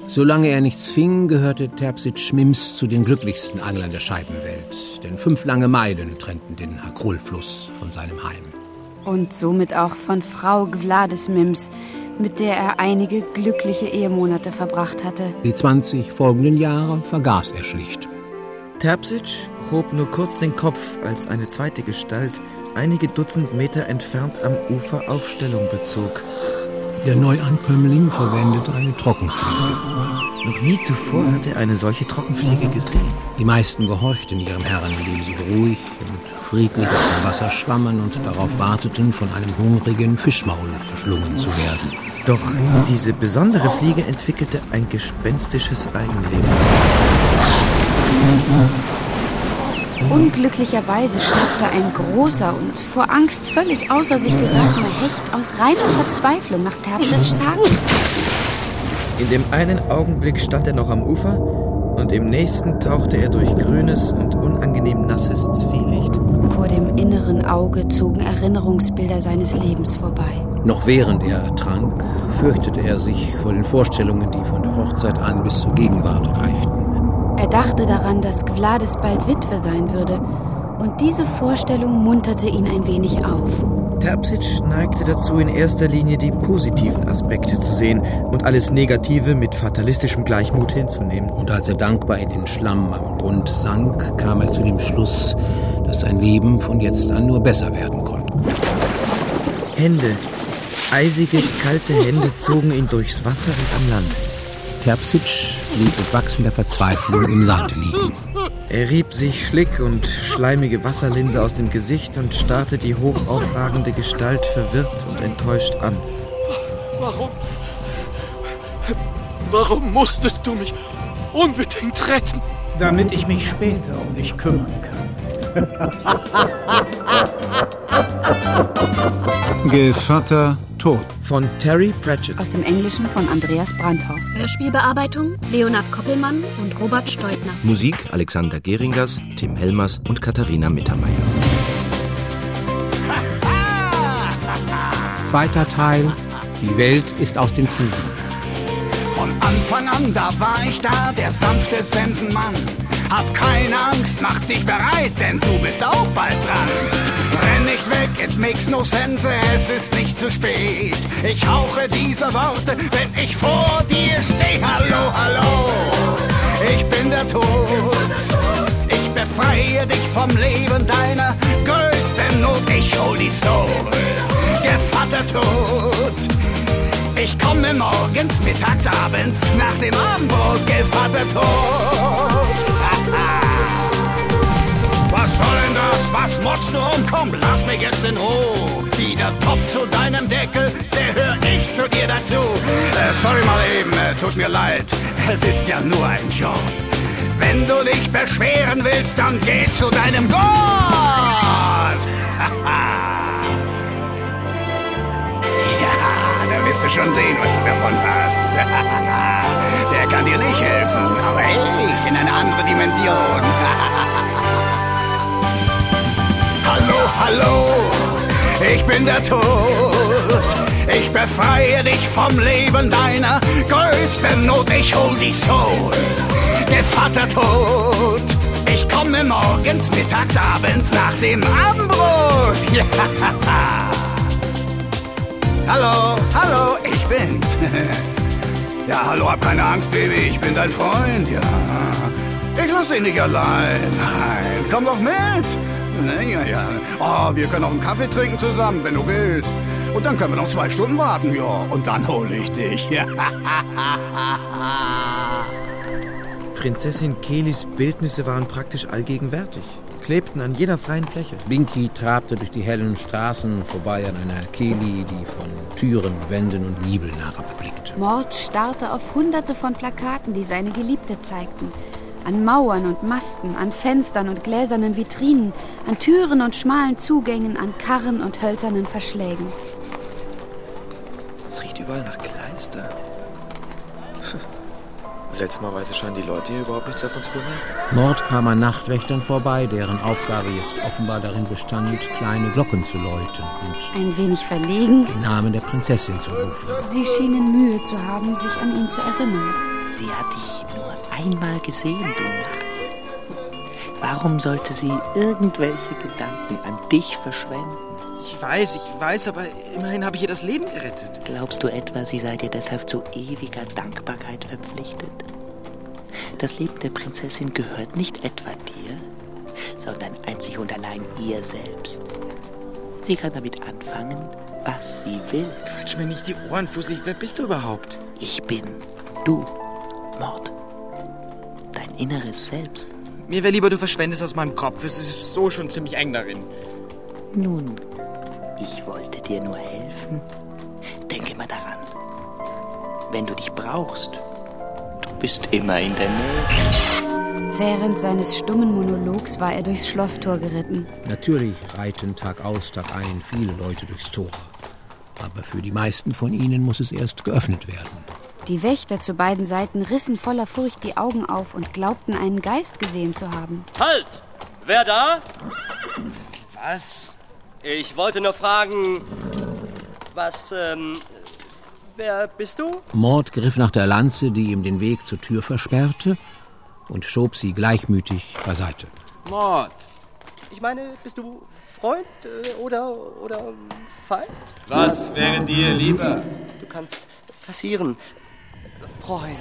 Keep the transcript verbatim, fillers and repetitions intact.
Solange er nichts fing, gehörte Terpsic Mims zu den glücklichsten Anglern der Scheibenwelt. Denn fünf lange Meilen trennten den Hakrul-Fluss von seinem Heim. Und somit auch von Frau Gwladys Mims, mit der er einige glückliche Ehemonate verbracht hatte. Die zwanzig folgenden Jahre vergaß er schlicht. Terpsic hob nur kurz den Kopf, als eine zweite Gestalt einige Dutzend Meter entfernt am Ufer Aufstellung bezog. Der Neuankömmling verwendete eine Trockenfliege. Noch nie zuvor hatte er eine solche Trockenfliege gesehen. Die meisten gehorchten ihrem Herrn, indem sie ruhig und friedlich auf dem Wasser schwammen und darauf warteten, von einem hungrigen Fischmaul verschlungen zu werden. Doch diese besondere Fliege entwickelte ein gespenstisches Eigenleben. Unglücklicherweise schnappte ein großer und vor Angst völlig außer sich geratener Hecht aus reiner Verzweiflung nach Terpsics Haken. In dem einen Augenblick stand er noch am Ufer und im nächsten tauchte er durch grünes und unangenehm nasses Zwielicht. Vor dem inneren Auge zogen Erinnerungsbilder seines Lebens vorbei. Noch während er ertrank, fürchtete er sich vor den Vorstellungen, die von der Hochzeit an bis zur Gegenwart reichten. Er dachte daran, dass Gwladys bald Witwe sein würde, und diese Vorstellung munterte ihn ein wenig auf. Terpsic neigte dazu, in erster Linie die positiven Aspekte zu sehen und alles Negative mit fatalistischem Gleichmut hinzunehmen. Und als er dankbar in den Schlamm am Grund sank, kam er zu dem Schluss, dass sein Leben von jetzt an nur besser werden konnte. Hände, eisige, kalte Hände zogen ihn durchs Wasser und an Land. Terpsic blieb mit wachsender Verzweiflung im Sand liegen. Er rieb sich Schlick und schleimige Wasserlinse aus dem Gesicht und starrte die hochaufragende Gestalt verwirrt und enttäuscht an. Warum? Warum musstest du mich unbedingt retten? Damit ich mich später um dich kümmern kann. Gevatter tot. Von Terry Pratchett. Aus dem Englischen von Andreas Brandhorst. Hörspielbearbeitung Leonhard Koppelmann und Robert Steutner. Musik Alexander Geringers, Tim Helmers und Katharina Mittermeier. Zweiter Teil. Die Welt ist aus den Fugen. Von Anfang an, da war ich da, der sanfte Sensenmann. Hab keine Angst, mach dich bereit, denn du bist auch bald dran. Renn nicht weg, it makes no sense, es ist nicht zu spät. Ich hauche diese Worte, wenn ich vor dir stehe. Hallo, hallo, ich bin der Tod. Ich befreie dich vom Leben deiner größten Not. Ich hol die Soul, Gevatter Tod. Ich komme morgens, mittags, abends, nach dem Abendbrot, Gevatter Tod. Was soll denn das? Was motzt du rum? Komm, lass mich jetzt in Ruhe. Wie der Topf zu deinem Deckel, der hör ich zu dir dazu. Äh, sorry mal eben, äh, tut mir leid. Es ist ja nur ein Job. Wenn du dich beschweren willst, dann geh zu deinem Gott. Ja, da wirst du schon sehen, was du davon hast. Der kann dir nicht helfen, aber ich in eine andere Dimension. Hallo, hallo, ich bin der Tod. Ich befreie dich vom Leben deiner größten Not. Ich hol die Soul, Gevatter Tod. Ich komme morgens, mittags, abends, nach dem Abendbrot. Ja. Hallo, hallo, ich bin's. Ja, hallo, hab keine Angst, Baby, ich bin dein Freund, ja. Ich lass dich nicht allein, nein, komm doch mit. Ja, ja. Oh, wir können auch einen Kaffee trinken zusammen, wenn du willst. Und dann können wir noch zwei Stunden warten, ja. Und dann hole ich dich. Prinzessin Kelis Bildnisse waren praktisch allgegenwärtig, klebten an jeder freien Fläche. Binky trabte durch die hellen Straßen vorbei an einer Keli, die von Türen, Wänden und Giebeln herabblickte. Mord starrte auf hunderte von Plakaten, die seine Geliebte zeigten. An Mauern und Masten, an Fenstern und gläsernen Vitrinen, an Türen und schmalen Zugängen, an Karren und hölzernen Verschlägen. Es riecht überall nach Kleister. Seltsamerweise scheinen die Leute hier überhaupt nichts davon zu bemerken. Mord kam an Nachtwächtern vorbei, deren Aufgabe jetzt offenbar darin bestand, kleine Glocken zu läuten und ein wenig verlegen den Namen der Prinzessin zu rufen. Sie schienen Mühe zu haben, sich an ihn zu erinnern. Sie hat dich nur einmal gesehen, du Narr. Warum sollte sie irgendwelche Gedanken an dich verschwenden? Ich weiß, ich weiß, aber immerhin habe ich ihr das Leben gerettet. Glaubst du etwa, sie sei dir deshalb zu ewiger Dankbarkeit verpflichtet? Das Leben der Prinzessin gehört nicht etwa dir, sondern einzig und allein ihr selbst. Sie kann damit anfangen, was sie will. Quatsch mir nicht die Ohren, Fusselig. Wer bist du überhaupt? Ich bin du, Mord. Dein inneres Selbst. Mir wäre lieber, du verschwendest aus meinem Kopf. Es ist so schon ziemlich eng darin. Nun, ich wollte dir nur helfen. Denke mal daran. Wenn du dich brauchst, du bist immer in der Nähe. Während seines stummen Monologs war er durchs Schlosstor geritten. Natürlich reiten Tag aus, Tag ein viele Leute durchs Tor. Aber für die meisten von ihnen muss es erst geöffnet werden. Die Wächter zu beiden Seiten rissen voller Furcht die Augen auf und glaubten, einen Geist gesehen zu haben. Halt! Wer da? Was? Ich wollte nur fragen, was, ähm, wer bist du? Mord griff nach der Lanze, die ihm den Weg zur Tür versperrte, und schob sie gleichmütig beiseite. Mord. Ich meine, bist du Freund äh, oder, oder Feind? Was wäre dir lieber? Du kannst passieren. Freund.